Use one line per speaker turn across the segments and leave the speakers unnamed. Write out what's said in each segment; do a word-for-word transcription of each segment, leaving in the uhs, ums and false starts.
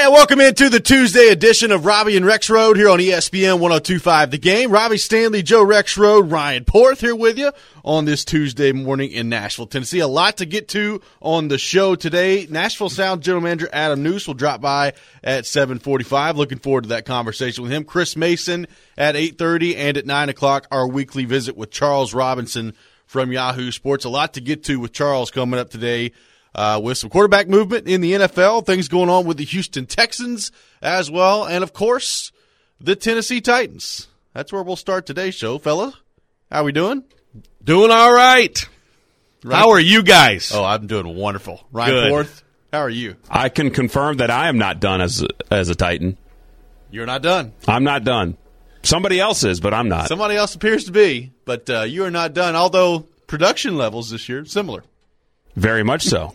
And welcome into the Tuesday edition of Robbie and Rexrode here on E S P N one oh two point five The Game. Robbie Stanley, Joe Rexrode, Ryan Porth here with you on this Tuesday morning in Nashville, Tennessee. A lot to get to on the show today. Nashville Sound General Manager Adam Noose will drop by at seven forty-five. Looking forward to that conversation with him. Chris Mason at eight thirty, and at nine o'clock, our weekly visit with Charles Robinson from Yahoo Sports. A lot to get to with Charles coming up today. Uh, with some quarterback movement in the N F L, things going on with the Houston Texans as well, and, of course, the Tennessee Titans. That's where we'll start today's show, fella. How we doing?
Doing all right. right. How are you guys?
Oh, I'm doing wonderful. Ryan
Good.
Porth, how are you?
I can confirm that I am not done as a, as a Titan.
You're not done.
I'm not done. Somebody else is, but I'm not.
Somebody else appears to be, but uh, you are not done, although production levels this year, similar.
Very much so.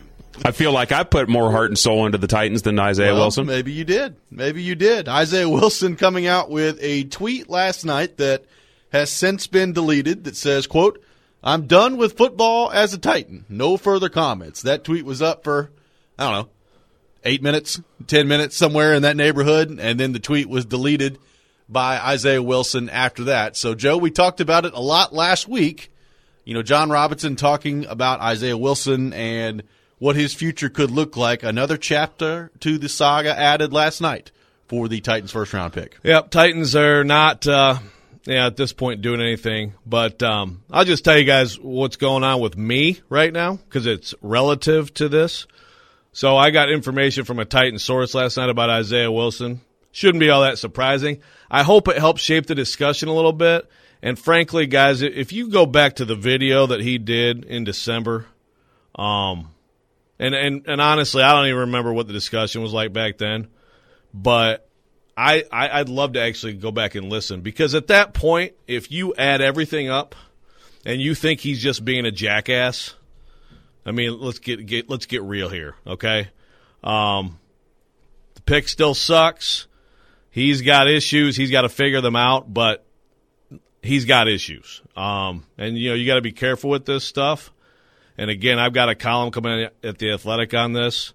I feel like I put more heart and soul into the Titans than Isaiah
well,
Wilson.
Maybe you did. Maybe you did. Isaiah Wilson coming out with a tweet last night that has since been deleted that says, quote, "I'm done with football as a Titan. No further comments." That tweet was up for, I don't know, eight minutes, ten minutes, somewhere in that neighborhood, and then the tweet was deleted by Isaiah Wilson after that. So, Joe, we talked about it a lot last week. You know, John Robinson talking about Isaiah Wilson and what his future could look like. Another chapter to the saga added last night for the Titans' first-round pick.
Yep, Titans are not, uh, yeah, at this point doing anything. But um, I'll just tell you guys what's going on with me right now because it's relative to this. So I got information from a Titan source last night about Isaiah Wilson. Shouldn't be all that surprising. I hope it helps shape the discussion a little bit. And frankly, guys, if you go back to the video that he did in December, um, and, and, and honestly, I don't even remember what the discussion was like back then, but I, I, I'd love to actually go back and listen because at that point, if you add everything up and you think he's just being a jackass, I mean, let's get, get let's get real here, okay? Um, the pick still sucks. He's got issues. He's got to figure them out, but he's got issues. Um, and, you know, you got to be careful with this stuff. And, again, I've got a column coming at The Athletic on this.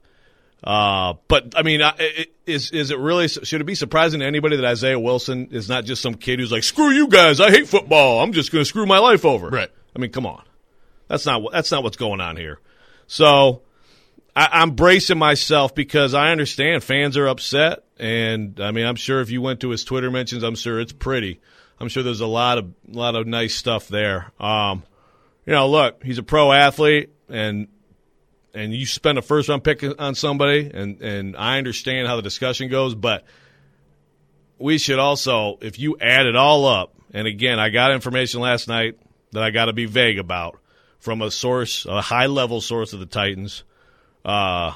Uh, but, I mean, is is it really – should it be surprising to anybody that Isaiah Wilson is not just some kid who's like, screw you guys, I hate football, I'm just going to screw my life over?
Right.
I mean, come on. That's not that's not what's going on here. So I, I'm bracing myself because I understand fans are upset. And, I mean, I'm sure if you went to his Twitter mentions, I'm sure it's pretty. I'm sure there's a lot of lot of nice stuff there. Um, you know, look, he's a pro athlete, and and you spend a first round pick on somebody, and, and I understand how the discussion goes, but we should also, if you add it all up, and again, I got information last night that I got to be vague about from a source, a high level source of the Titans. Uh,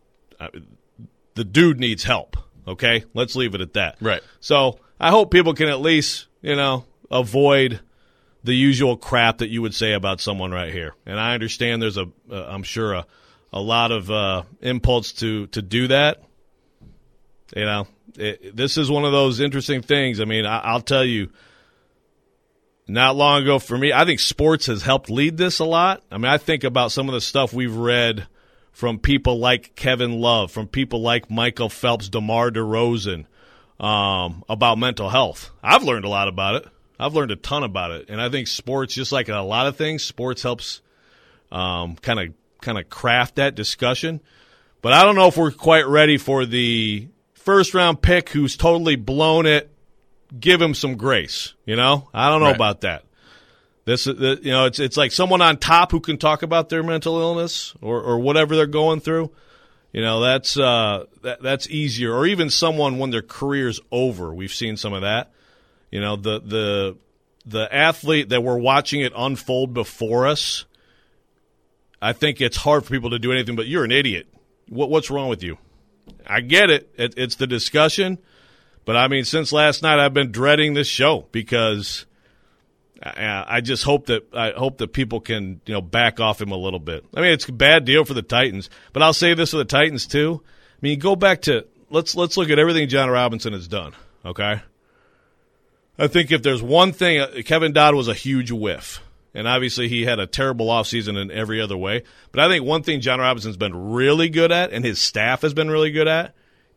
the dude needs help. Okay, let's leave it at that.
Right.
So I hope people can at least, you know, avoid the usual crap that you would say about someone right here. And I understand there's a, uh, I'm sure a, a lot of uh, impulse to to do that. You know, it, this is one of those interesting things. I mean, I, I'll tell you, not long ago for me, I think sports has helped lead this a lot. I mean, I think about some of the stuff we've read from people like Kevin Love, from people like Michael Phelps, DeMar DeRozan, um, about mental health. I've learned a lot about it. I've learned a ton about it. And I think sports, just like a lot of things, sports helps um, kind of kind of craft that discussion. But I don't know if we're quite ready for the first-round pick who's totally blown it. Give him some grace, you know? I don't know
right.
about that. This, you know, it's it's like someone on top who can talk about their mental illness or, or whatever they're going through. You know, that's uh, that, that's easier. Or even someone when their career's over. We've seen some of that. You know, the the the athlete that we're watching it unfold before us. I think it's hard for people to do anything. But you're an idiot. What what's wrong with you? I get it. it it's the discussion. But I mean, since last night, I've been dreading this show because I just hope that I hope that people can, you know, back off him a little bit. I mean, it's a bad deal for the Titans, but I'll say this for the Titans too. I mean, go back to let's let's look at everything John Robinson has done. Okay, I think if there's one thing, Kevin Dodd was a huge whiff, and obviously he had a terrible offseason in every other way. But I think one thing John Robinson's been really good at, and his staff has been really good at,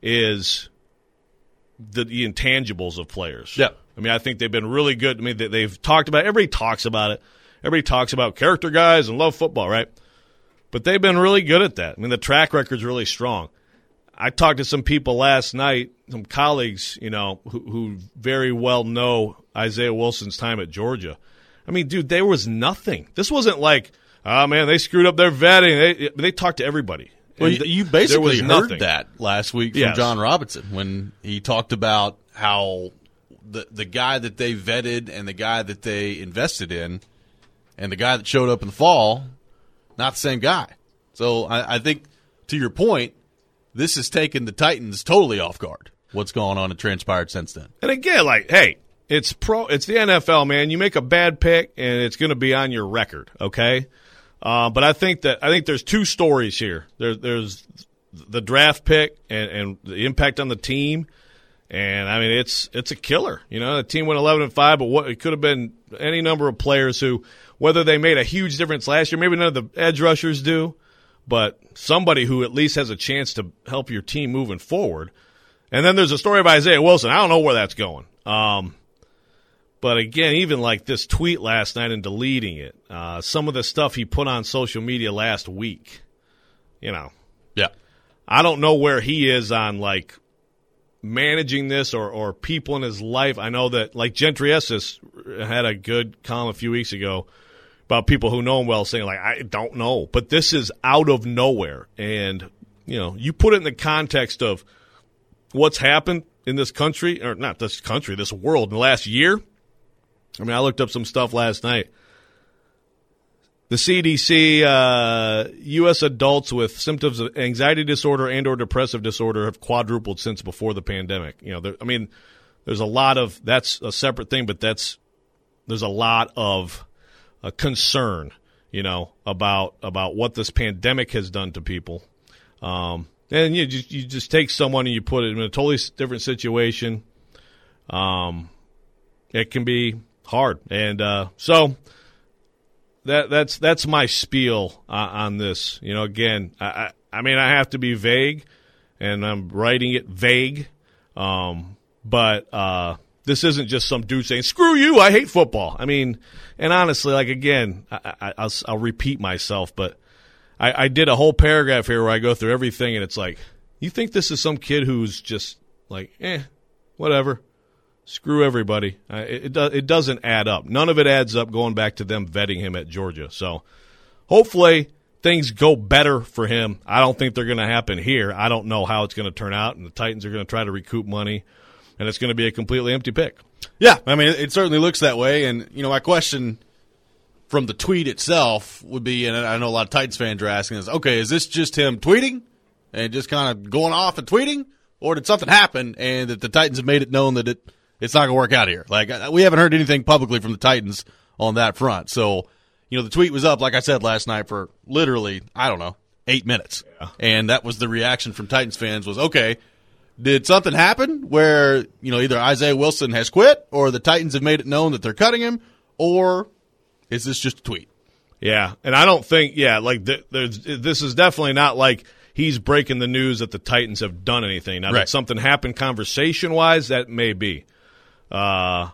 is the, the intangibles of players.
Yeah.
I mean, I think they've been really good. I mean, they, they've talked about – everybody talks about it. Everybody talks about character guys and love football, right? But they've been really good at that. I mean, the track record's really strong. I talked to some people last night, some colleagues, you know, who, who very well know Isaiah Wilson's time at Georgia. I mean, dude, there was nothing. This wasn't like, oh, man, they screwed up their vetting. They, they talked to everybody.
Well, you, you basically heard
nothing.
that last week from
Yes.
John Robinson when he talked about how the the guy that they vetted and the guy that they invested in and the guy that showed up in the fall, not the same guy. So I, I think, to your point, this has taken the Titans totally off guard, what's gone on and transpired since then.
And again, like, hey, it's pro, it's the N F L, man. You make a bad pick, and it's going to be on your record, okay? Uh, but I think that I think there's two stories here. There, there's the draft pick and, and the impact on the team, and I mean it's it's a killer. You know, the team went eleven and five, but what it could have been any number of players who, whether they made a huge difference last year, maybe none of the edge rushers do, but somebody who at least has a chance to help your team moving forward. And then there's a story of Isaiah Wilson. I don't know where that's going. Um, But, again, even like this tweet last night and deleting it, uh, some of the stuff he put on social media last week, you know.
Yeah.
I don't know where he is on, like, managing this or, or people in his life. I know that, like, Gentry Estes had a good column a few weeks ago about people who know him well saying, like, I don't know. But this is out of nowhere. And, you know, you put it in the context of what's happened in this country, or not this country, this world in the last year. I mean, I looked up some stuff last night. The C D C, uh, U S adults with symptoms of anxiety disorder and or depressive disorder have quadrupled since before the pandemic. You know, there, I mean, there's a lot of, that's a separate thing, but that's, there's a lot of uh, concern, you know, about, about what this pandemic has done to people. Um, and you just, you just take someone and you put it in a totally different situation. Um, it can be hard. And uh, so that that's that's my spiel uh, on this. You know, again, I, I I mean, I have to be vague, and I'm writing it vague. Um, but uh, this isn't just some dude saying, "Screw you, I hate football." I mean, and honestly, like again, I, I, I'll, I'll repeat myself, but I, I did a whole paragraph here where I go through everything, and it's like, you think this is some kid who's just like, eh, whatever. Screw everybody. Uh, it, it, do, it doesn't add up. None of it adds up going back to them vetting him at Georgia. So hopefully things go better for him. I don't think they're going to happen here. I don't know how it's going to turn out, and the Titans are going to try to recoup money, and it's going to be a completely empty pick.
Yeah, I mean, it, it certainly looks that way. And, you know, my question from the tweet itself would be, and I know a lot of Titans fans are asking this, okay, is this just him tweeting and just kind of going off and tweeting, or did something happen and that the Titans have made it known that it it's not going to work out here? Like, we haven't heard anything publicly from the Titans on that front. So, you know, the tweet was up, like I said last night, for literally, I don't know, eight minutes. Yeah. And that was the reaction from Titans fans was, okay, did something happen where, you know, either Isaiah Wilson has quit or the Titans have made it known that they're cutting him, or is this just a tweet?
Yeah, and I don't think, yeah, like, th- there's, this is definitely not like he's breaking the news that the Titans have done anything. Now,
right.
that something happened conversation-wise, that may be. Uh,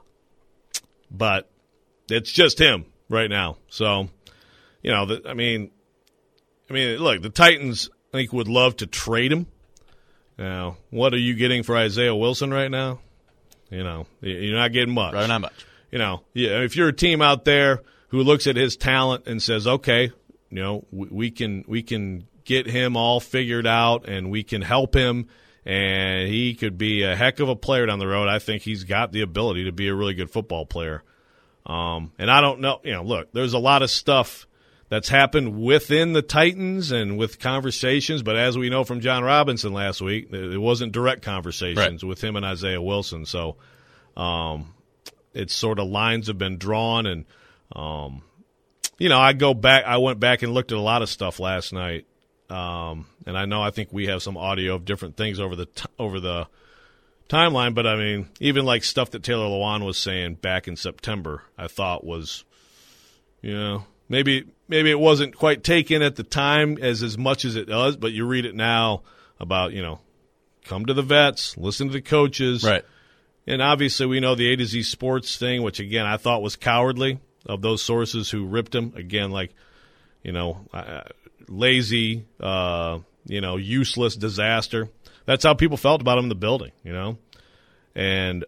but it's just him right now. So, you know, the, I mean, I mean, look, the Titans, I think, would love to trade him. Now, what are you getting for Isaiah Wilson right now? You know, you're not getting much.
Right, not much.
You know, yeah, if you're a team out there who looks at his talent and says, okay, you know, we, we can we can get him all figured out and we can help him, and he could be a heck of a player down the road. I think he's got the ability to be a really good football player. Um, and I don't know, you know, look, there's a lot of stuff that's happened within the Titans and with conversations, but as we know from John Robinson last week, it wasn't direct conversations right. with him and Isaiah Wilson. So um, it's sort of lines have been drawn, and um, you know, I go back, I went back and looked at a lot of stuff last night. Um, and I know I think we have some audio of different things over the t- over the timeline, but I mean, even like stuff that Taylor Lewan was saying back in September, I thought was, you know, maybe maybe it wasn't quite taken at the time as as much as it does, but you read it now about, you know, come to the vets, listen to the coaches.
Right.
And obviously we know the A to Z Sports thing, which, again, I thought was cowardly of those sources who ripped him. Again, like, you know, uh, lazy, uh, you know, useless disaster. That's how people felt about him in the building, you know. And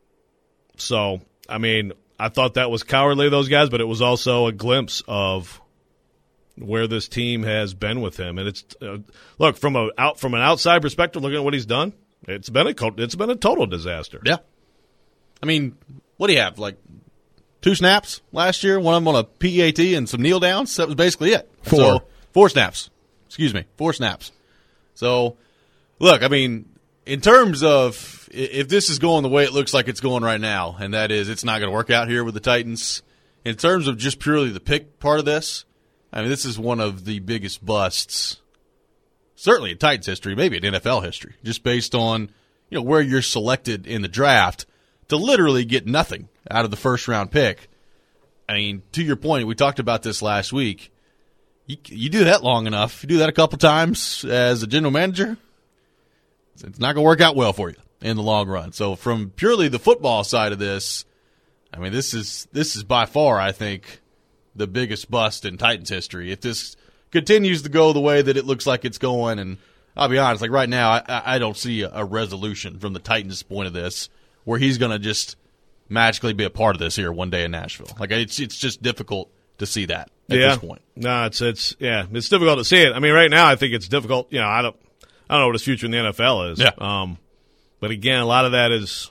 so, I mean, I thought that was cowardly of those guys, but it was also a glimpse of where this team has been with him. And it's uh, look from a out from an outside perspective, looking at what he's done. It's been a it's been a total disaster.
Yeah, I mean, what do you have? Like two snaps last year, one of them on a P A T and some kneel downs. That was basically it.
Four,
so, four snaps. Excuse me, four snaps. So, look, I mean, in terms of if this is going the way it looks like it's going right now, and that is it's not going to work out here with the Titans. In terms of just purely the pick part of this, I mean, this is one of the biggest busts, certainly in Titans history, maybe in N F L history, just based on, you know, where you're selected in the draft to literally get nothing out of the first round pick. I mean, to your point, we talked about this last week. You, you do that long enough, you do that a couple times as a general manager, it's not going to work out well for you in the long run. So from purely the football side of this, I mean, this is this is by far, I think, the biggest bust in Titans history. If this continues to go the way that it looks like it's going, and I'll be honest, like right now, I, I don't see a, a resolution from the Titans' point of this where he's going to just magically be a part of this here one day in Nashville. Like it's it's just difficult to see that at
yeah.
this point.
No, it's it's yeah, it's difficult to see it. I mean, right now, I think it's difficult. You know, I don't I don't know what his future in the N F L is.
Yeah.
Um, but again, a lot of that is.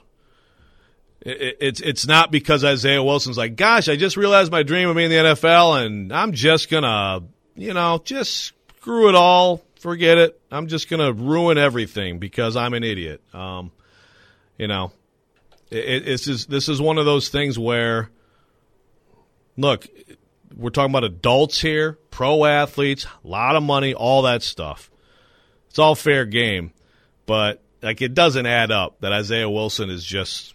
It, it's it's not because Isaiah Wilson's like, gosh, I just realized my dream of being in the N F L, and I'm just gonna, you know, just screw it all, forget it. I'm just gonna ruin everything because I'm an idiot. Um, you know, it, it's just, this is one of those things where, look, we're talking about adults here, pro athletes, a lot of money, all that stuff. It's all fair game, but like it doesn't add up that Isaiah Wilson is just,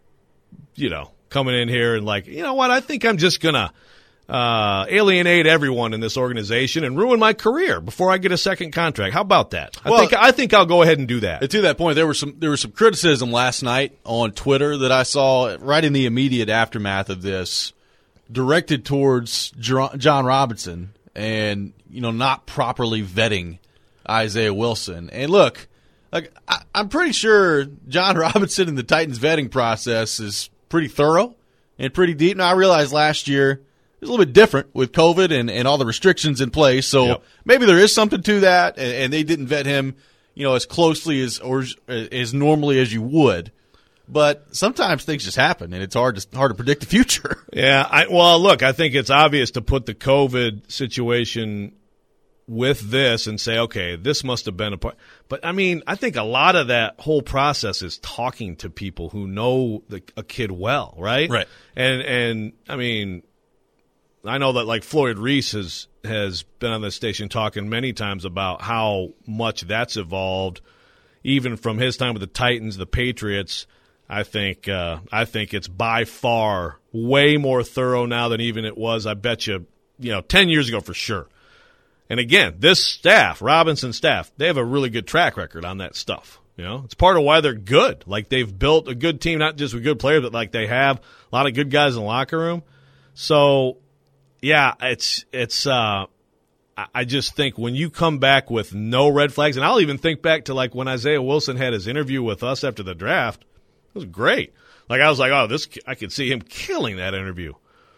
you know, coming in here and like, you know what, I think I'm just going to uh, alienate everyone in this organization and ruin my career before I get a second contract. How about that? I
well,
think I think I'll go ahead and do that.
To that point, there was some there was some criticism last night on Twitter that I saw right in the immediate aftermath of this, directed towards John Robinson and, you know, not properly vetting Isaiah Wilson. And look, like I, I'm pretty sure John Robinson and the Titans vetting process is pretty thorough and pretty deep. Now, I realized last year it was a little bit different with COVID and, and all the restrictions in place, so
yep.
maybe there is something to that, and, and they didn't vet him, you know, as closely as or as normally as you would. But sometimes things just happen, and it's hard to hard to predict the future.
Yeah, I, well, look, I think it's obvious to put the COVID situation with this and say, okay, this must have been a part. But, I mean, I think a lot of that whole process is talking to people who know the, a kid well, right?
Right.
And, and I mean, I know that, like, Floyd Reese has, has been on this station talking many times about how much that's evolved, even from his time with the Titans, the Patriots. I think uh, I think it's by far way more thorough now than even it was, I bet you, you know, ten years ago for sure. And again, this staff, Robinson staff, they have a really good track record on that stuff. You know, it's part of why they're good. Like, they've built a good team, not just with good players, but like they have a lot of good guys in the locker room. So, yeah, it's it's. Uh, I just think when you come back with no red flags, and I'll even think back to like when Isaiah Wilson had his interview with us after the draft. It was great. Like, I was like, oh, this, I could see him killing that interview.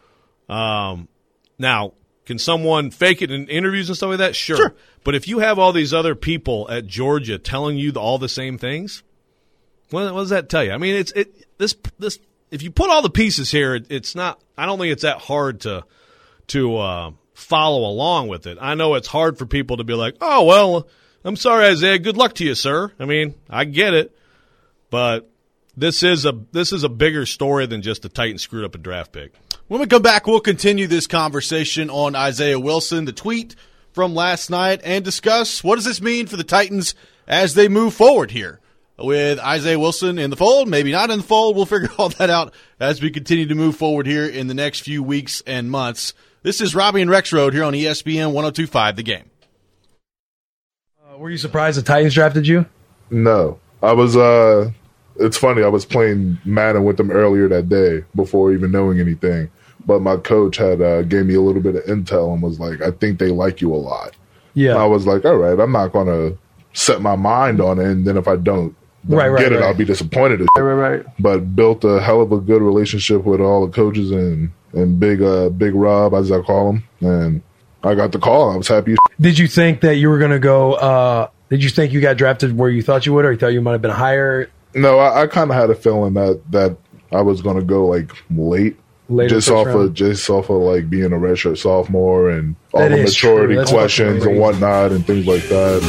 Um, now, can someone fake it in interviews and stuff like that? Sure.
Sure.
But if you have all these other people at Georgia telling you all the same things, what, what does that tell you? I mean, it's it this this. If you put all the pieces here, it, it's not. I don't think it's that hard to to uh, follow along with it. I know it's hard for people to be like, oh well, I'm sorry, Isaiah. Good luck to you, sir. I mean, I get it, but this is a this is a bigger story than just the Titans screwed up a draft pick.
When we come back, we'll continue this conversation on Isaiah Wilson, the tweet from last night, and discuss what does this mean for the Titans as they move forward here. With Isaiah Wilson in the fold, maybe not in the fold, we'll figure all that out as we continue to move forward here in the next few weeks and months. This is Robbie and Rexroad here on E S P N one oh two point five The Game.
Uh, were you surprised the Titans drafted you?
No.
I was. Uh, it's funny. I was playing Madden with them earlier that day before even knowing anything. But my coach had uh, gave me a little bit of intel and was like, "I think they like you a lot."
Yeah.
And I was like, "All right, I'm not going to set my mind on it, and then if I don't, don't
right, right,
get it,
right.
I'll be disappointed."
Right, right, right.
But built a hell of a good relationship with all the coaches and and Big uh, Big Rob, as I call him, and I got the call. I was happy.
Did you think that you were going to go? Uh, did you think you got drafted where you thought you would, or you thought you might have been higher?
No, I, I kind of had a feeling that that I was going to go like late.
Later
just
first
off
round?
of just off of like being a redshirt sophomore and all
That
the
is true.
maturity
That's
questions
fucking
and whatnot and things like that.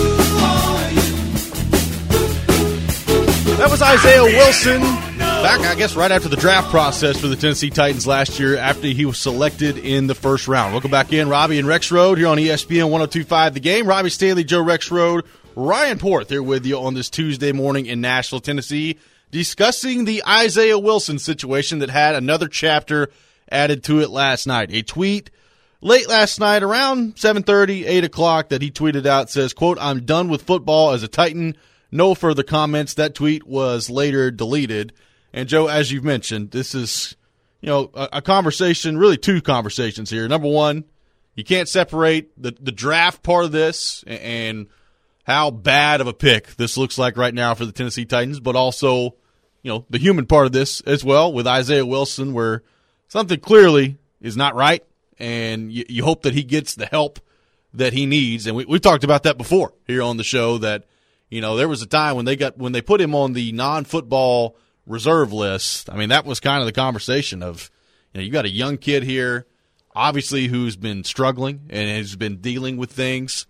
That was Isaiah Wilson back, I guess, right after the draft process for the Tennessee Titans last year after he was selected in the first round. Welcome back in, Robbie and Rex Road here on E S P N one oh two point five The Game. Robbie Stanley, Joe Rex Road, Ryan Porth here with you on this Tuesday morning in Nashville, Tennessee, discussing the Isaiah Wilson situation that had another chapter added to it last night. A tweet late last night around seven thirty, eight o'clock that he tweeted out says, quote, "I'm done with football as a Titan." No further comments. That tweet was later deleted. And, Joe, as you've mentioned, this is, you know, a, a conversation, really two conversations here. Number one, you can't separate the, the draft part of this and, and how bad of a pick this looks like right now for the Tennessee Titans, but also, you know, the human part of this as well with Isaiah Wilson, where something clearly is not right, and you, you hope that he gets the help that he needs. And we, we've talked about that before here on the show that, you know, there was a time when they got when they put him on the non-football reserve list. I mean, that was kind of the conversation of, you know, you got a young kid here, obviously, who's been struggling and has been dealing with things,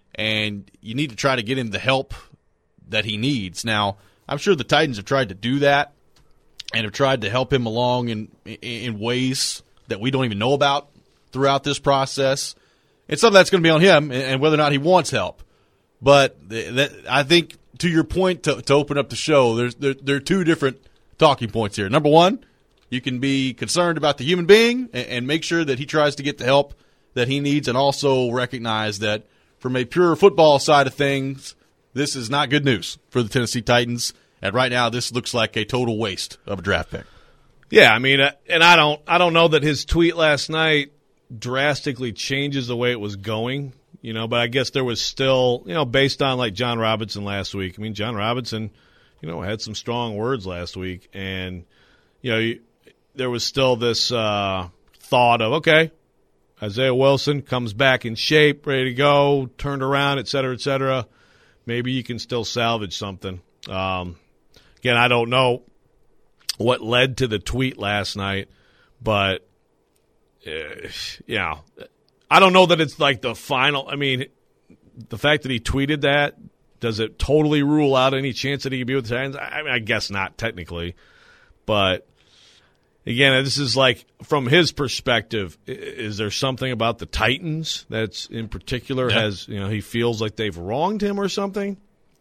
and you need to try to get him the help that he needs. Now, I'm sure the Titans have tried to do that and have tried to help him along in in ways that we don't even know about throughout this process. And some of that's going to be on him and whether or not he wants help. But that, I think, to your point, to, to open up the show, there's there, there are two different talking points here. Number one, you can be concerned about the human being and, and make sure that he tries to get the help that he needs, and also recognize that from a pure football side of things, this is not good news for the Tennessee Titans. And right now, this looks like a total waste of a draft pick.
Yeah, I mean, and I don't, I don't know that his tweet last night drastically changes the way it was going. You know, but I guess there was still, you know, based on like John Robinson last week. I mean, John Robinson, you know, had some strong words last week, and you know, you, there was still this uh, thought of, okay, Isaiah Wilson comes back in shape, ready to go, turned around, et cetera, et cetera. Maybe you can still salvage something. Um, again, I don't know what led to the tweet last night, but uh, yeah. I don't know that it's like the final. I mean, the fact that he tweeted that, does it totally rule out any chance that he could be with the Titans? I mean, I guess not technically. But, again, this is like, from his perspective, is there something about the Titans that's in particular
yeah.
has, you know, he feels like they've wronged him or something?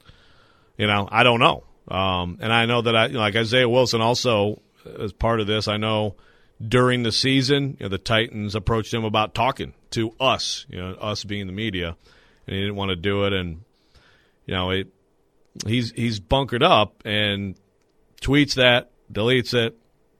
You know, I don't know. Um, and I know that, I you know, like Isaiah Wilson also, as part of this, I know during the season, you know, the Titans approached him about talking to us, you know, us being the media, and he didn't want to do it. And, you know, it, he's he's bunkered up and tweets that, deletes it.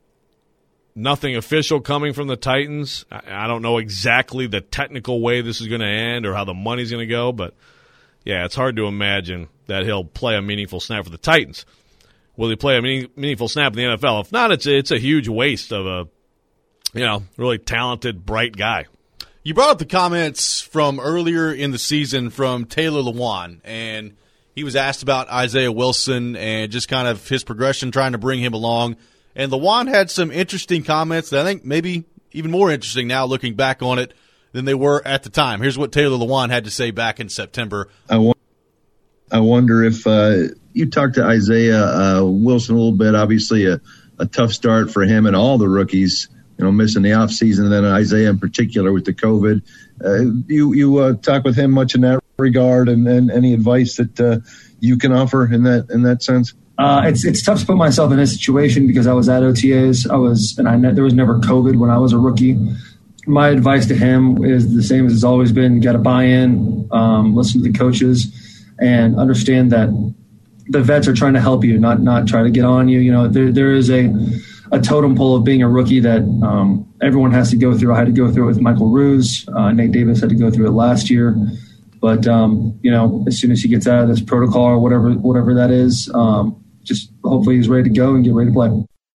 Nothing official coming from the Titans. I, I don't know exactly the technical way this is going to end or how the money's going to go, but, yeah, it's hard to imagine that he'll play a meaningful snap for the Titans. Will he play a meaning, meaningful snap in the N F L? If not, it's a, it's a huge waste of a, you know, really talented, bright guy.
You brought up the comments from earlier in the season from Taylor Lewan, and he was asked about Isaiah Wilson and just kind of his progression, trying to bring him along. And Lewan had some interesting comments that I think maybe even more interesting now looking back on it than they were at the time. Here's what Taylor Lewan had to say back in September.
I, w- I wonder if uh, you talked to Isaiah uh, Wilson a little bit. Obviously a, a tough start for him and all the rookies, you know, missing the offseason, and then Isaiah in particular with the COVID. Uh, you you uh, talk with him much in that regard, and, and any advice that uh, you can offer in that in that sense?
Uh, it's it's tough to put myself in this situation because I was at O T As. I was, and I ne- there was never COVID when I was a rookie. My advice to him is the same as it's always been: got to buy in, um, listen to the coaches, and understand that the vets are trying to help you, not not try to get on you. You know, there there is a a totem pole of being a rookie that um, everyone has to go through. I had to go through it with Michael Ruse. Uh, Nate Davis had to go through it last year. But, um, you know, as soon as he gets out of this protocol or whatever whatever that is, um, just hopefully he's ready to go and get ready to play.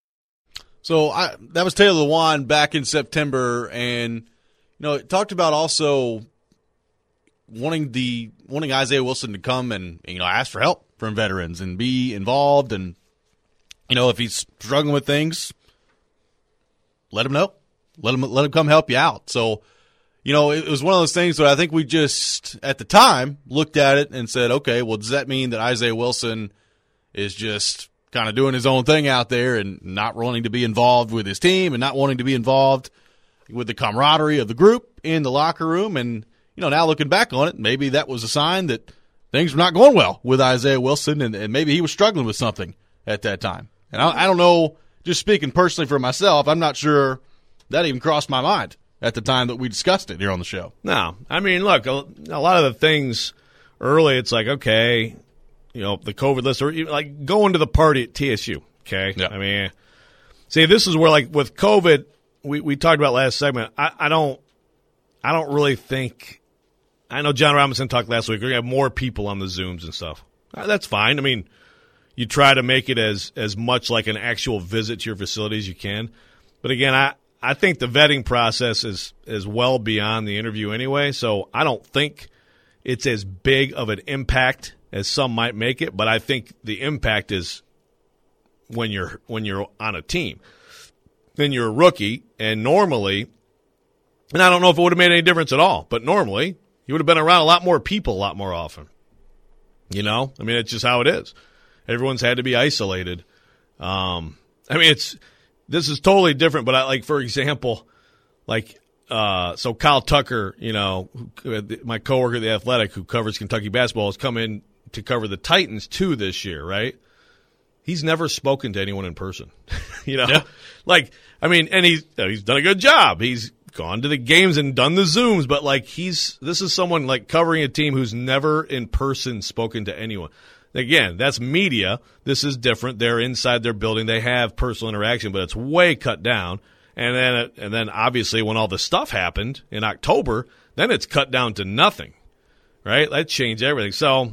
So I, that was Taylor Lewan back in September, and, you know, it talked about also wanting the wanting Isaiah Wilson to come and, you know, ask for help from veterans and be involved, and, you know, if he's struggling with things, let him know. Let him let him come help you out. So, you know, it was one of those things where I think we just, at the time, looked at it and said, okay, well, does that mean that Isaiah Wilson is just kind of doing his own thing out there and not wanting to be involved with his team and not wanting to be involved with the camaraderie of the group in the locker room? And, you know, now looking back on it, maybe that was a sign that things were not going well with Isaiah Wilson, and, and maybe he was struggling with something at that time. And I, I don't know, just speaking personally for myself, I'm not sure that even crossed my mind at the time that we discussed it here on the show.
No. I mean, look, a, a lot of the things early, it's like, okay, you know, the COVID list, or even like going to the party at T S U, okay?
Yeah.
I mean, see, this is where, like, with COVID, we, we talked about last segment, I, I don't I don't really think – I know John Robinson talked last week, we're going to have more people on the Zooms and stuff. Uh, that's fine. I mean, you try to make it as, as much like an actual visit to your facility as you can. But, again, I – I think the vetting process is, is well beyond the interview anyway, so I don't think it's as big of an impact as some might make it, but I think the impact is when you're when you're on a team. Then you're a rookie, and normally, and I don't know if it would have made any difference at all, but normally you would have been around a lot more people a lot more often. You know? I mean, it's just how it is. Everyone's had to be isolated. Um, I mean, it's – this is totally different, but I like, for example, like, uh, so Kyle Tucker, you know, who, my coworker at The Athletic who covers Kentucky basketball, has come in to cover the Titans too this year, right? He's never spoken to anyone in person, you know, yeah. like, I mean, and he's, he's done a good job. He's gone to the games and done the Zooms, but like he's, this is someone like covering a team who's never in person spoken to anyone. Again, that's media. This is different. They're inside their building. They have personal interaction, but it's way cut down. And then, and then obviously, when all the stuff happened in October, then it's cut down to nothing, right? That changed everything. So,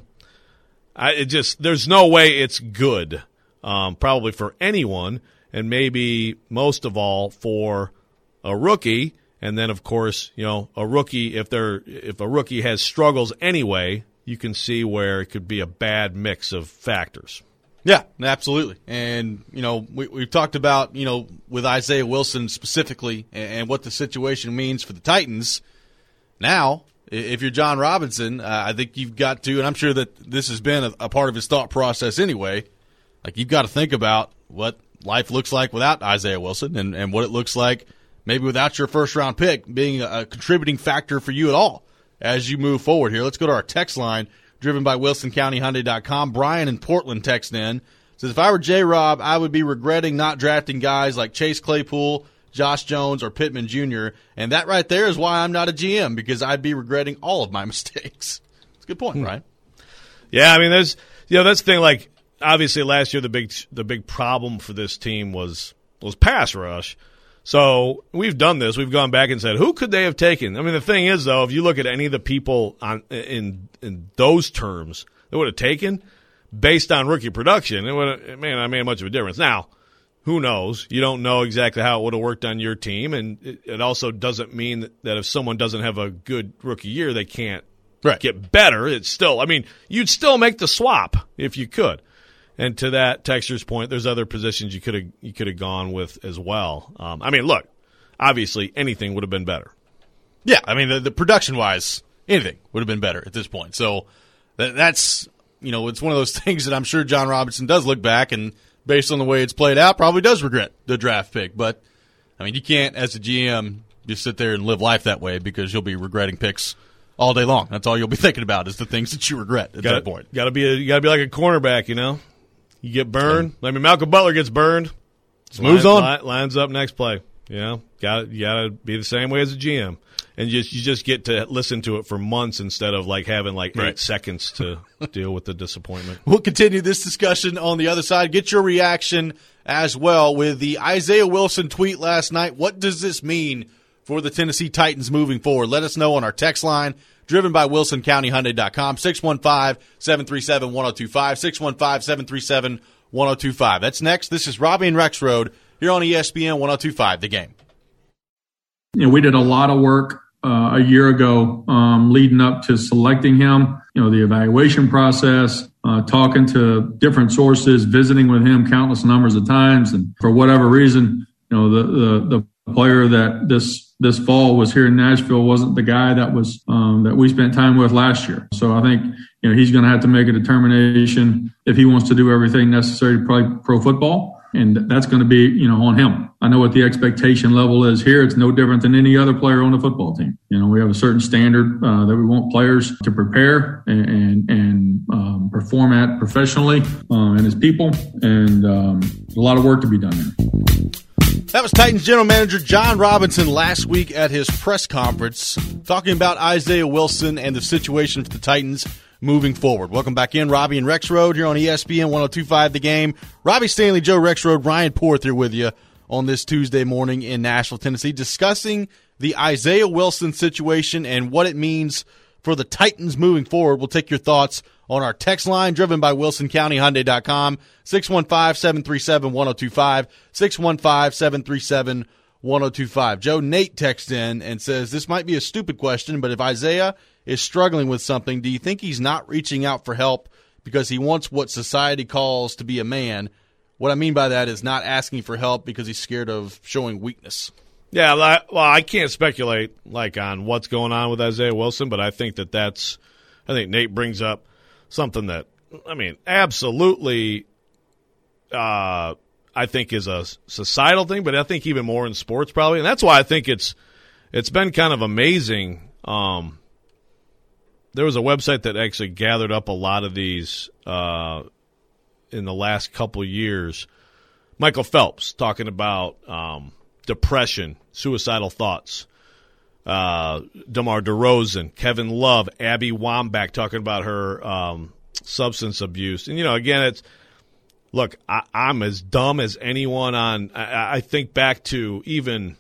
I it just there's no way it's good, um, probably for anyone, and maybe most of all for a rookie. And then, of course, you know, a rookie if they're if a rookie has struggles anyway, you can see where it could be a bad mix of factors.
Yeah, absolutely. And, you know, we, we've talked about, you know, with Isaiah Wilson specifically and, and what the situation means for the Titans. Now, if you're John Robinson, uh, I think you've got to, and I'm sure that this has been a, a part of his thought process anyway, like you've got to think about what life looks like without Isaiah Wilson and, and what it looks like maybe without your first-round pick being a, a contributing factor for you at all as you move forward here. Let's go to our text line, driven by Wilson County Hyundai dot com. Brian in Portland texts in. Says, if I were J-Rob, I would be regretting not drafting guys like Chase Claypool, Josh Jones, or Pittman Junior And that right there is why I'm not a G M, because I'd be regretting all of my mistakes. It's a good point, Brian.
Yeah, I mean, there's, you know, that's the thing, like, obviously last year the big the big problem for this team was was pass rush. So we've done this. We've gone back and said, who could they have taken? I mean, the thing is, though, if you look at any of the people on in in those terms that would have taken based on rookie production, it would it may not made much of a difference. Now, who knows? You don't know exactly how it would have worked on your team, and it, it also doesn't mean that, that if someone doesn't have a good rookie year, they can't
right.
get better. It's still, I mean, you'd still make the swap if you could. And to that texter's point, there's other positions you could have you could have gone with as well. Um, I mean, look, obviously anything would have been better.
Yeah, I mean, the, the production-wise, anything would have been better at this point. So that, that's, you know, it's one of those things that I'm sure John Robinson does look back and, based on the way it's played out, probably does regret the draft pick. But, I mean, you can't, as a G M, just sit there and live life that way, because you'll be regretting picks all day long. That's all you'll be thinking about is the things that you regret at
gotta,
that point.
Got to be a, you got to be like a cornerback, you know. You get burned. I mean, Malcolm Butler gets burned.
Moves
line,
on.
Line, lines up next play. You know, got you got to be the same way as a G M. and just you just get to listen to it for months instead of like having like eight
Right.
seconds to deal with the disappointment.
We'll continue this discussion on the other side. Get your reaction as well with the Isaiah Wilson tweet last night. What does this mean for the Tennessee Titans moving forward? Let us know on our text line, driven by Wilson County Hyundai dot com, six one five, seven three seven, one oh two five, six one five, seven three seven, one oh two five. That's next. This is Robbie and Rex Road here on E S P N one oh two five, The Game.
You know, we did a lot of work uh, a year ago um, leading up to selecting him, you know, the evaluation process, uh, talking to different sources, visiting with him countless numbers of times. And for whatever reason, you know, the, the, the player that this this fall was here in Nashville wasn't the guy that was um, that we spent time with last year. So I think, you know, he's going to have to make a determination if he wants to do everything necessary to play pro football. And that's going to be, you know, on him. I know what the expectation level is here. It's no different than any other player on the football team. You know, we have a certain standard uh, that we want players to prepare and and, and um, perform at professionally uh, and as people. And um, there's a lot of work to be done there.
That was Titans general manager John Robinson last week at his press conference talking about Isaiah Wilson and the situation for the Titans moving forward. Welcome back in, Robbie and Rex Road here on E S P N one oh two five The Game. Robbie Stanley, Joe Rex Road, Ryan Porth here with you on this Tuesday morning in Nashville, Tennessee, discussing the Isaiah Wilson situation and what it means for the Titans moving forward. We'll take your thoughts on our text line, driven by Wilson County Hyundai dot com, six one five, seven three seven, one oh two five, six one five, seven three seven, one oh two five. Joe Nate texts in and says, this might be a stupid question, but if Isaiah is struggling with something, do you think he's not reaching out for help because he wants what society calls to be a man? What I mean by that is not asking for help because he's scared of showing weakness.
Yeah, well, I can't speculate like on what's going on with Isaiah Wilson, but I think that that's – I think Nate brings up something that, I mean, absolutely uh, I think is a societal thing, but I think even more in sports probably. And that's why I think it's it's been kind of amazing. Um, there was a website that actually gathered up a lot of these uh, in the last couple years. Michael Phelps talking about um, depression, suicidal thoughts. Uh, DeMar DeRozan, Kevin Love, Abby Wambach talking about her um, substance abuse. And, you know, again, it's look, I, I'm as dumb as anyone on I, I think back to even,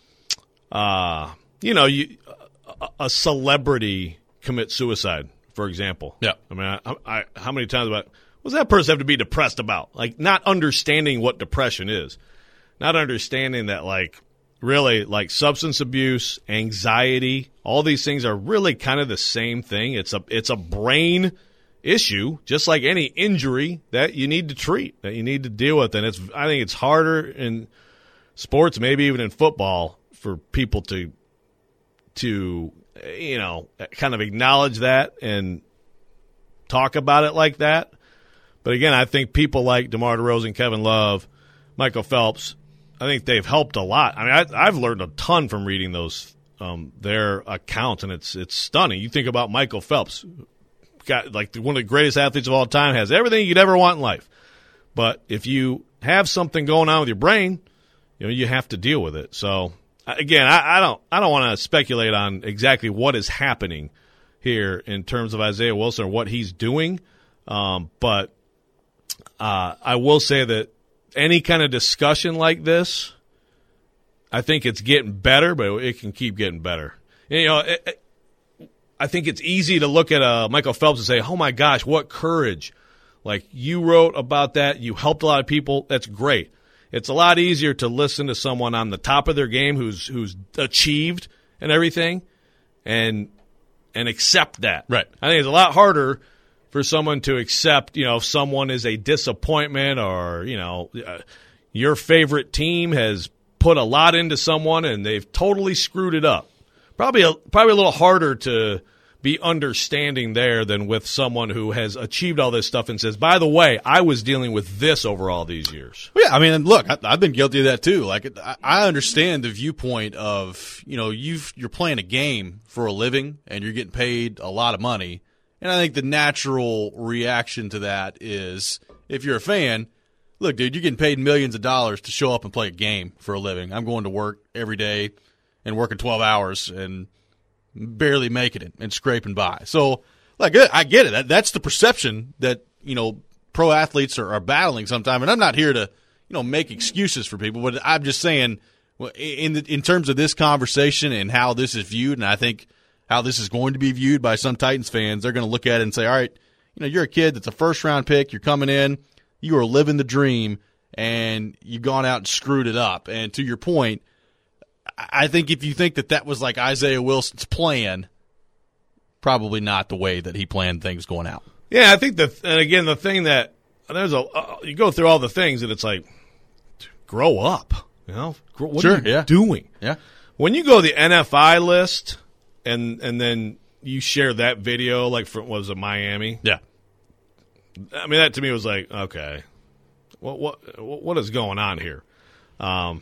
uh, you know, you, a, a celebrity commit suicide, for example.
Yeah.
I mean, I, I, how many times about what does that person have to be depressed about? Like, not understanding what depression is, not understanding that, like, really, like substance abuse, anxiety, all these things are really kind of the same thing. It's a it's a brain issue, just like any injury that you need to treat, that you need to deal with. And it's I think it's harder in sports, maybe even in football, for people to to you know kind of acknowledge that and talk about it like that. But again, I think people like DeMar DeRozan, Kevin Love, Michael Phelps, I think they've helped a lot. I mean, I, I've learned a ton from reading those um, their accounts, and it's it's stunning. You think about Michael Phelps, got like one of the greatest athletes of all time, has everything you'd ever want in life. But if you have something going on with your brain, you know you have to deal with it. So again, I, I don't I don't want to speculate on exactly what is happening here in terms of Isaiah Wilson or what he's doing, um, but uh, I will say that any kind of discussion like this, I think it's getting better, but it can keep getting better. You know, it, it, I think it's easy to look at uh, Michael Phelps and say, oh, my gosh, what courage. Like, you wrote about that. You helped a lot of people. That's great. It's a lot easier to listen to someone on the top of their game who's who's achieved and everything and and accept that.
Right.
I think it's a lot harder for someone to accept, you know, if someone is a disappointment or, you know, uh, your favorite team has put a lot into someone and they've totally screwed it up. Probably a, probably a little harder to be understanding there than with someone who has achieved all this stuff and says, by the way, I was dealing with this over all these years.
Yeah, I mean, look, I, I've been guilty of that too. Like, I, I understand the viewpoint of, you know, you've, you're playing a game for a living and you're getting paid a lot of money. And I think the natural reaction to that is, if you're a fan, look, dude, you're getting paid millions of dollars to show up and play a game for a living. I'm going to work every day and working twelve hours, and barely making it and scraping by. So, like, I get it. That, that's the perception that, you know, pro athletes are, are battling sometimes. And I'm not here to, you know, make excuses for people, but I'm just saying, in the, in terms of this conversation and how this is viewed, and I think how this is going to be viewed by some Titans fans, they're going to look at it and say, all right, you know, you're a kid that's a first-round pick. You're coming in. You are living the dream, and you've gone out and screwed it up. And to your point, I think if you think that that was like Isaiah Wilson's plan, probably not the way that he planned things going out.
Yeah, I think that, and again, the thing that there's a uh, you go through all the things, and it's like, grow up, you know. What
sure,
are you
yeah.
doing?
Yeah.
When you go to the N F I list, and and then you share that video, like from what was it, Miami?
Yeah.
I mean, that to me was like, okay, what what what is going on here? Um,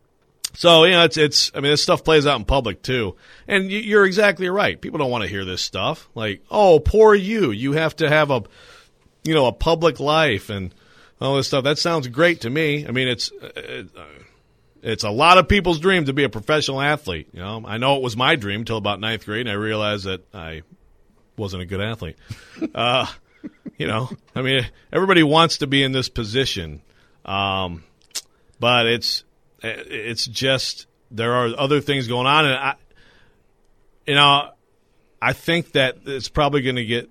so you know, it's it's. I mean, this stuff plays out in public too, and you're exactly right. People don't want to hear this stuff. Like, oh, poor you. You have to have a, you know, a public life and all this stuff. That sounds great to me. I mean, it's it, it's a lot of people's dream to be a professional athlete. You know, I know it was my dream until about ninth grade, and I realized that I wasn't a good athlete. uh, you know, I mean, everybody wants to be in this position, um, but it's. It's just there are other things going on, and I, you know, I think that it's probably going to get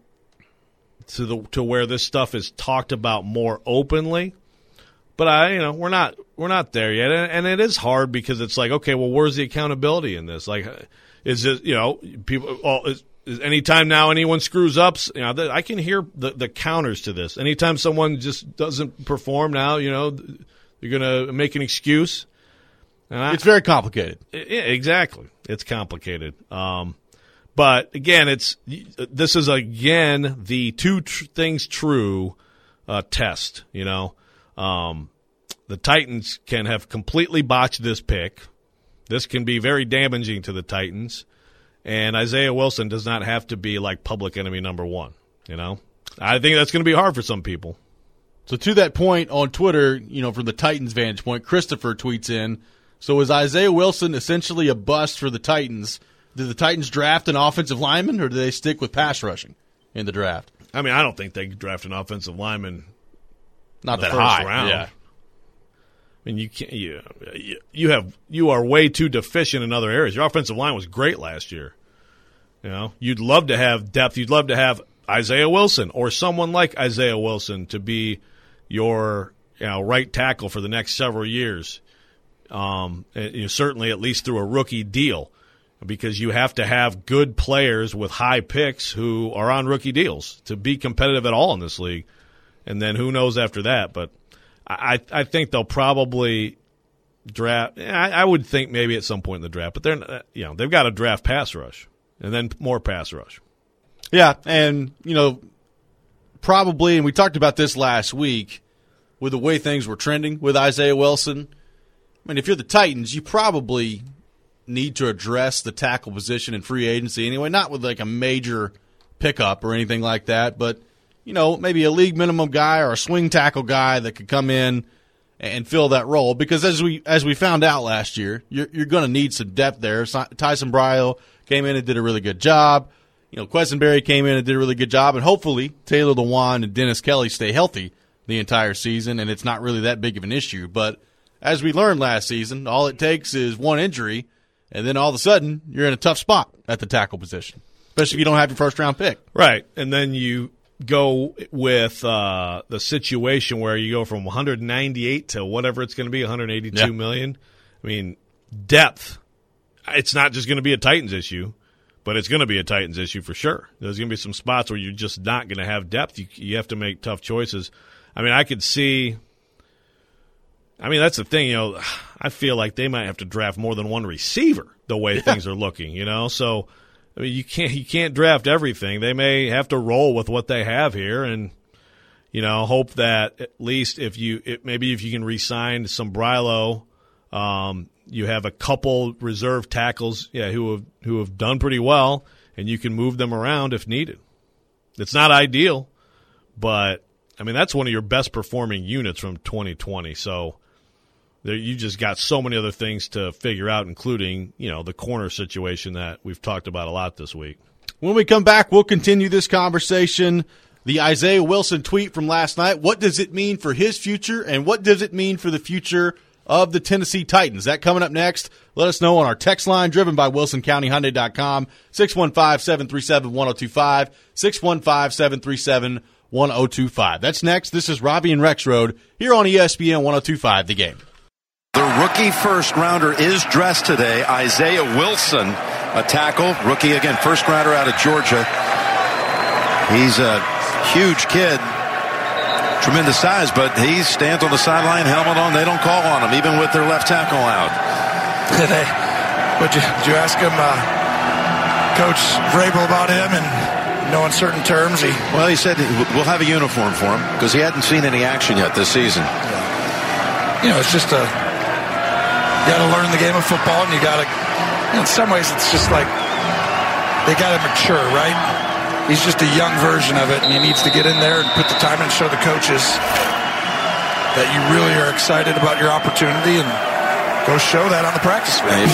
to the to where this stuff is talked about more openly. But I, you know, we're not we're not there yet, and, and it is hard because it's like, okay, well, where's the accountability in this? Like, is it, you know, people? Oh, is, is anytime now anyone screws up, you know, I can hear the the counters to this. Anytime someone just doesn't perform now, you know, you're going to make an excuse. I,
it's very complicated.
Yeah, exactly. It's complicated. Um, but again, it's this is again the two tr- things true uh, test. You know, um, the Titans can have completely botched this pick. This can be very damaging to the Titans, and Isaiah Wilson does not have to be like public enemy number one. You know, I think that's going to be hard for some people.
So to that point on Twitter, you know, from the Titans' vantage point, Christopher tweets in. So is Isaiah Wilson essentially a bust for the Titans? Did the Titans draft an offensive lineman, or do they stick with pass rushing in the draft?
I mean, I don't think they could draft an offensive lineman.
Not that
first
high.
Round.
Yeah.
I mean, you can't. You, you have you are way too deficient in other areas. Your offensive line was great last year. You know, you'd love to have depth. You'd love to have Isaiah Wilson or someone like Isaiah Wilson to be your, you know, right tackle for the next several years. Um, you know, certainly at least through a rookie deal, because you have to have good players with high picks who are on rookie deals to be competitive at all in this league. And then who knows after that? But I, I think they'll probably draft. I, I would think maybe at some point in the draft, but they're, you know, they've got to draft pass rush and then more pass rush.
Yeah, and you know, probably, and we talked about this last week with the way things were trending with Isaiah Wilson. I mean, if you're the Titans, you probably need to address the tackle position in free agency anyway, not with like a major pickup or anything like that, but, you know, maybe a league minimum guy or a swing tackle guy that could come in and fill that role. Because as we as we found out last year, you're, you're going to need some depth there. Tyson Brio came in and did a really good job. You know, Quessenberry came in and did a really good job. And hopefully Taylor Lewan and Dennis Kelly stay healthy the entire season, and it's not really that big of an issue. But as we learned last season, all it takes is one injury, and then all of a sudden you're in a tough spot at the tackle position, especially if you don't have your first-round pick.
Right, and then you go with uh, the situation where you go from one hundred ninety-eight to whatever it's going to be, one hundred eighty-two yeah. million. I mean, depth. It's not just going to be a Titans issue, but it's going to be a Titans issue for sure. There's going to be some spots where you're just not going to have depth. You, you have to make tough choices. I mean, I could see – I mean, that's the thing, you know, I feel like they might have to draft more than one receiver the way yeah. things are looking, you know. So, I mean, you can't you can't draft everything. They may have to roll with what they have here and, you know, hope that at least if you it, maybe if you can re-sign some Brilo, um, you have a couple reserve tackles yeah, who have who have done pretty well, and you can move them around if needed. It's not ideal, but, I mean, that's one of your best performing units from twenty twenty, so there, you just got so many other things to figure out, including, you know, the corner situation that we've talked about a lot this week.
When we come back, we'll continue this conversation. The Isaiah Wilson tweet from last night, what does it mean for his future, and what does it mean for the future of the Tennessee Titans? That coming up next. Let us know on our text line, driven by Wilson County Hyundai dot com, six one five, seven three seven, one oh two five, six one five, seven three seven, one oh two five. That's next. This is Robbie and Rexroad here on E S P N one oh two five, The Game.
The rookie first-rounder is dressed today, Isaiah Wilson, a tackle. Rookie, again, first-rounder out of Georgia. He's a huge kid, tremendous size, but he stands on the sideline, helmet on. They don't call on him, even with their left tackle out.
they, would, you, would you ask him, uh, Coach Vrabel, about him and no uncertain terms? He,
well, he said we'll have a uniform for him because he hadn't seen any action yet this season.
Yeah. You know, it's just a... You got to learn the game of football, and you got to, you know, in some ways, it's just like they got to mature, right? He's just a young version of it, and he needs to get in there and put the time in and show the coaches that you really are excited about your opportunity, and go show that on the practice field.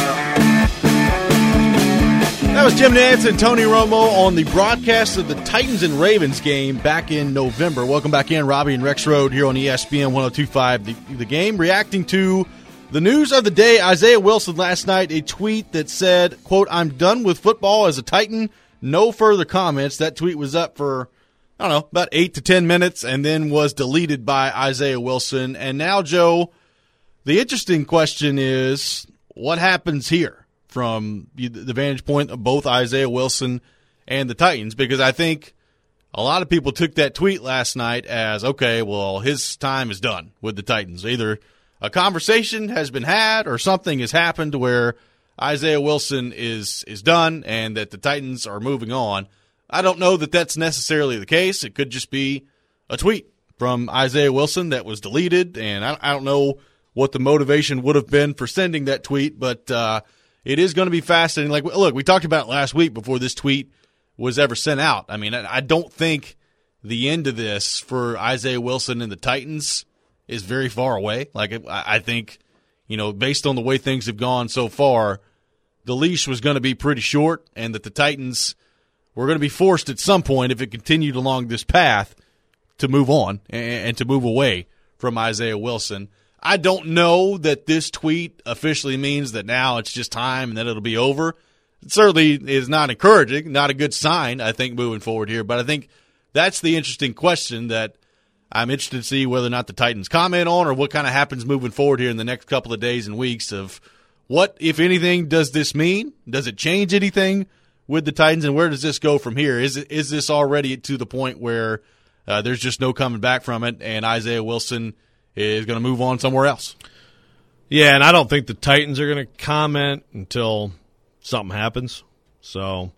That was Jim Nantz and Tony Romo on the broadcast of the Titans and Ravens game back in November. Welcome back in, Robbie and Rexroad here on E S P N one oh two five, the, the Game, reacting to the news of the day. Isaiah Wilson last night, a tweet that said, quote, "I'm done with football as a Titan. No further comments." That tweet was up for, I don't know, about eight to ten minutes and then was deleted by Isaiah Wilson. And now, Joe, the interesting question is, what happens here from the vantage point of both Isaiah Wilson and the Titans? Because I think a lot of people took that tweet last night as, okay, well, his time is done with the Titans. Either a conversation has been had or something has happened where Isaiah Wilson is is done and that the Titans are moving on. I don't know that that's necessarily the case. It could just be a tweet from Isaiah Wilson that was deleted, and I, I don't know what the motivation would have been for sending that tweet, but uh, it is going to be fascinating. Like, look, we talked about it last week before this tweet was ever sent out. I mean, I, I don't think the end of this for Isaiah Wilson and the Titans is very far away. Like, I think, you know, based on the way things have gone so far, the leash was going to be pretty short, and that the Titans were going to be forced at some point, if it continued along this path, to move on and to move away from Isaiah Wilson. I don't know that this tweet officially means that now it's just time and that it'll be over. It certainly is not encouraging, not a good sign, I think, moving forward here. But I think that's the interesting question that I'm interested to see whether or not the Titans comment on, or what kind of happens moving forward here in the next couple of days and weeks of what, if anything, does this mean? Does it change anything with the Titans, and where does this go from here? Is it, is this already to the point where uh, there's just no coming back from it, and Isaiah Wilson is going to move on somewhere else?
Yeah, and I don't think the Titans are going to comment until something happens. So,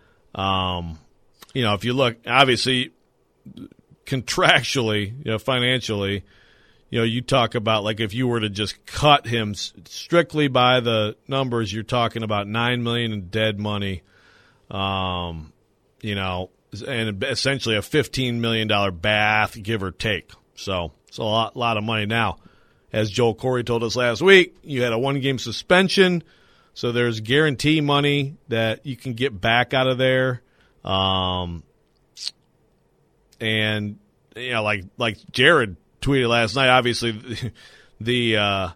um, you know, if you look, obviously, contractually, you know, financially, you know, you talk about, like, if you were to just cut him strictly by the numbers, you're talking about nine million dollars in dead money, um, you know, and essentially a fifteen million dollars bath, give or take. So it's a lot, lot of money. Now, as Joel Corey told us last week, you had a one-game suspension, so there's guarantee money that you can get back out of there. Um, and, you know, like like Jared tweeted last night, obviously the, the uh,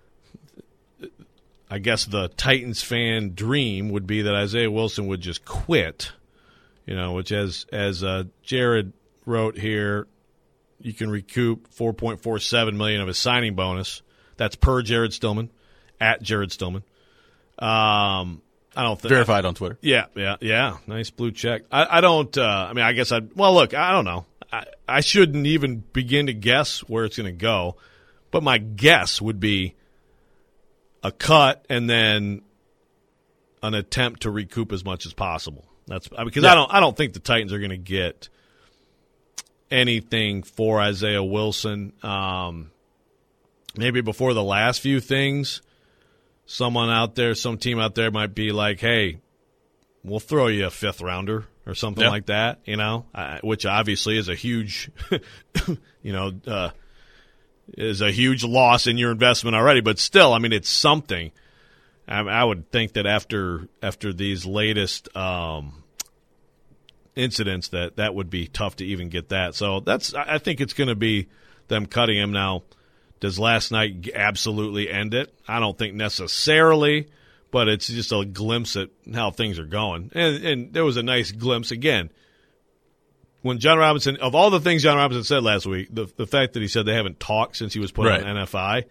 I guess the Titans fan dream would be that Isaiah Wilson would just quit, you know, which as, as uh, Jared wrote here, you can recoup four point four seven million dollars of his signing bonus. That's per Jared Stillman, at Jared Stillman. Um, I don't think
verified on Twitter.
Yeah, yeah, yeah. Nice blue check. I, I don't. Uh, I mean, I guess I. Well, look, I don't know. I, I shouldn't even begin to guess where it's going to go, but my guess would be a cut and then an attempt to recoup as much as possible. That's because yeah. I don't. I don't think the Titans are going to get anything for Isaiah Wilson. Um, maybe before the last few things, someone out there, some team out there might be like, hey, we'll throw you a fifth rounder or something yep. like that, you know, uh, which obviously is a huge, you know, uh, is a huge loss in your investment already. But still, I mean, it's something. I, I would think that after after these latest um, incidents, that that would be tough to even get that. So that's I think it's going to be them cutting him now. Does last night absolutely end it? I don't think necessarily, but it's just a glimpse at how things are going. And, and there was a nice glimpse again. When John Robinson, of all the things John Robinson said last week, the the fact that he said they haven't talked since he was put
right.
on N F I,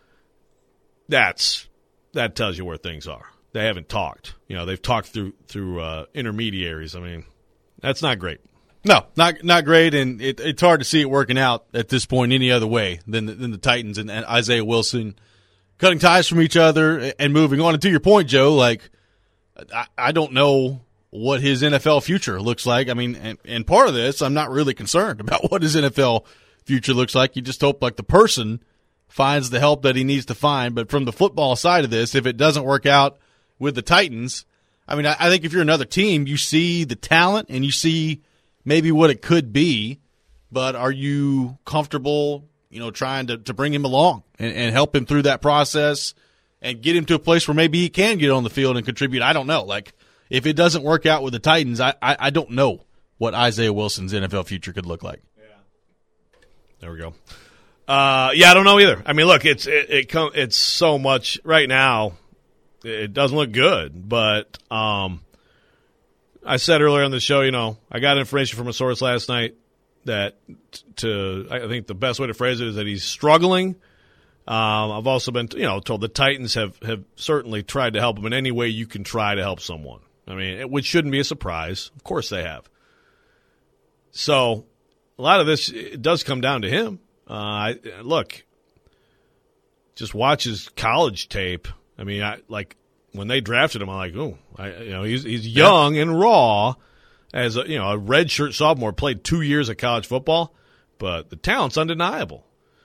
that's that tells you where things are. They haven't talked. You know, they've talked through through uh, intermediaries. I mean, that's not great.
No, not not great, and it, it's hard to see it working out at this point any other way than the, than the Titans and, and Isaiah Wilson cutting ties from each other and moving on. And to your point, Joe, like I, I don't know what his N F L future looks like. I mean, and, and part of this, I'm not really concerned about what his N F L future looks like. You just hope like the person finds the help that he needs to find. But from the football side of this, if it doesn't work out with the Titans, I mean, I, I think if you're another team, you see the talent and you see maybe what it could be, but are you comfortable, you know, trying to, to bring him along and, and help him through that process and get him to a place where maybe he can get on the field and contribute? I don't know. Like, if it doesn't work out with the Titans, I, I, I don't know what Isaiah Wilson's N F L future could look like.
Yeah. There we go. Uh, yeah, I don't know either. I mean, look, it's it, it com- it's so much right now. It doesn't look good, but um, I said earlier on the show, you know, I got information from a source last night that t- to I think the best way to phrase it is that he's struggling. Um, I've also been, you know, told the Titans have, have certainly tried to help him in any way you can try to help someone. I mean, it, which shouldn't be a surprise. Of course they have. So a lot of this it does come down to him. Uh, I, look, just watch his college tape. I mean, I like when they drafted him, I'm like, oh, I, you know, he's he's young yeah. and raw as a you know a redshirt sophomore, played two years of college football, but the talent's undeniable.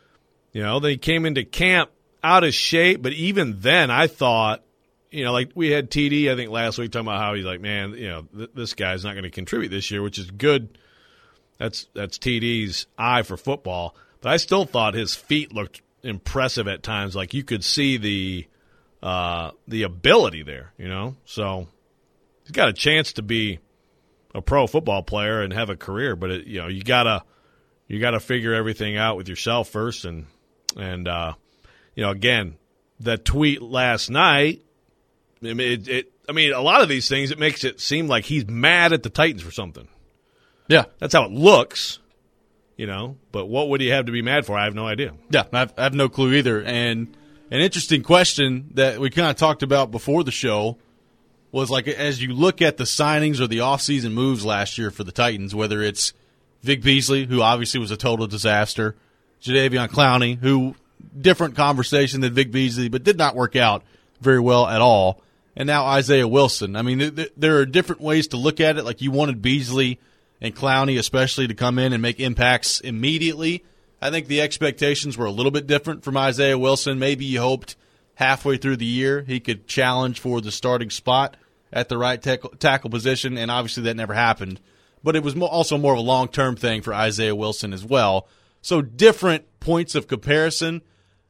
You know, then he came into camp out of shape, but even then, I thought, you know, like we had T D, I think last week talking about how he's like, man, you know, th- this guy's not going to contribute this year, which is good. That's that's T D's eye for football. But I still thought his feet looked impressive at times. Like you could see the uh, the ability there, you know. So he's got a chance to be a pro football player and have a career. But it, you know, you gotta you gotta figure everything out with yourself first. And and uh, you know, again, that tweet last night. I mean, it, it, I mean, a lot of these things it makes it seem like he's mad at the Titans for something.
Yeah,
that's how it looks. You know, but what would he have to be mad for? I have no idea.
Yeah, I have, I have no clue either. And an interesting question that we kind of talked about before the show was, like, as you look at the signings or the offseason moves last year for the Titans, whether it's Vic Beasley, who obviously was a total disaster, Jadeveon Clowney, who different conversation than Vic Beasley, but did not work out very well at all, and now Isaiah Wilson. I mean, th- th- there are different ways to look at it. Like, you wanted Beasley and Clowney especially to come in and make impacts immediately. I think the expectations were a little bit different from Isaiah Wilson. Maybe you hoped halfway through the year he could challenge for the starting spot at the right tackle, tackle position, and obviously that never happened. But it was mo- also more of a long-term thing for Isaiah Wilson as well. So different points of comparison,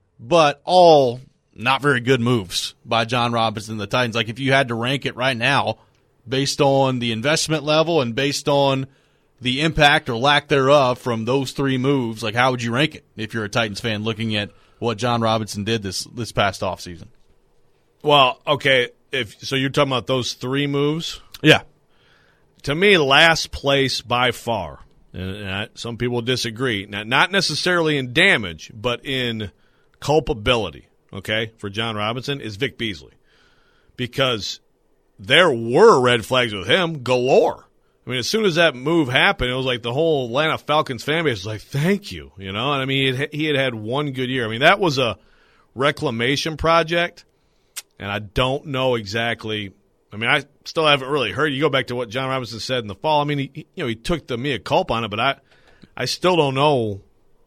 but all not very good moves by John Robinson and the Titans. Like, if you had to rank it right now based on the investment level and based on the impact or lack thereof from those three moves, like, how would you rank it if you're a Titans fan looking at what John Robinson did this this past offseason?
Well, okay, if so you're talking about those three moves?
Yeah.
To me, last place by far, and I, some people disagree, now, not necessarily in damage, but in culpability, okay, for John Robinson, is Vic Beasley. Because there were red flags with him galore. I mean, as soon as that move happened, it was like the whole Atlanta Falcons fan base was like, thank you, you know? And, I mean, he had, he had had one good year. I mean, that was a reclamation project, and I don't know exactly – I mean, I still haven't really heard. You go back to what John Robinson said in the fall. I mean, he, you know, he took the mea culpa on it, but I, I still don't know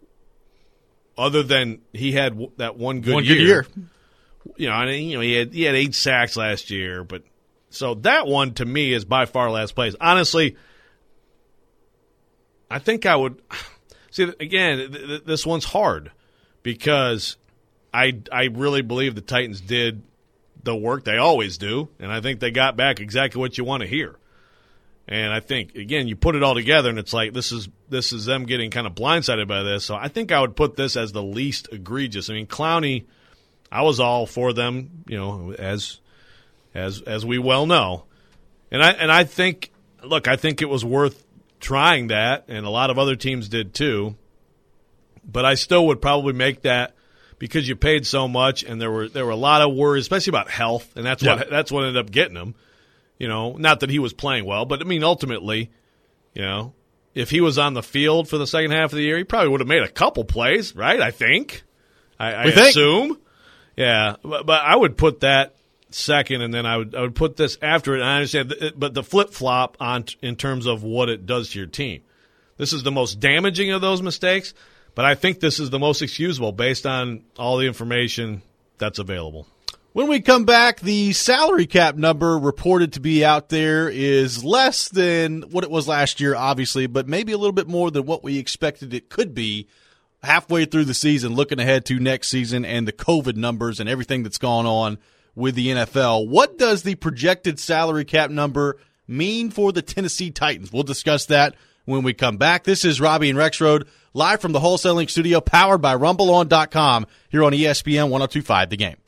other than he had that one good
one
year.
Good year.
You know, and, you know, he had he had eight sacks last year, but – so that one, to me, is by far last place. Honestly, I think I would – see, again, th- th- this one's hard because I I really believe the Titans did the work they always do, and I think they got back exactly what you want to hear. And I think, again, you put it all together, and it's like this is this is them getting kind of blindsided by this. So I think I would put this as the least egregious. I mean, Clowney, I was all for them, you know, as as as we well know. And I and I think, look, I think it was worth trying that, and a lot of other teams did too. But I still would probably make that because you paid so much, and there were there were a lot of worries, especially about health, and that's
yeah.
what that's what ended up getting him. You know, not that he was playing well, but I mean, ultimately, you know, if he was on the field for the second half of the year, he probably would have made a couple plays, right? I think, I, I assume, yeah. But, but I would put that second, and then I would I would put this after it. And I understand, but the flip flop on in terms of what it does to your team. This is the most damaging of those mistakes, but I think this is the most excusable based on all the information that's available.
When we come back, the salary cap number reported to be out there is less than what it was last year, obviously, but maybe a little bit more than what we expected it could be halfway through the season, looking ahead to next season and the COVID numbers and everything that's gone on with the N F L. What does the projected salary cap number mean for the Tennessee Titans? We'll discuss that when we come back. This is Robbie and Rexroad, live from the Wholesaling Studio, powered by Rumble On dot com, here on E S P N one oh two point five The Game.